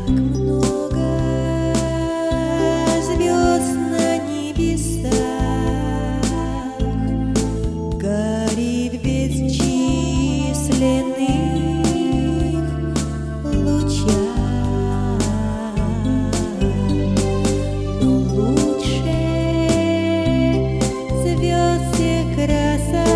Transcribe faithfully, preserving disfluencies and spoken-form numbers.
много звезд на небесах горит в бесчисленных лучах, но лучше звезд всех красот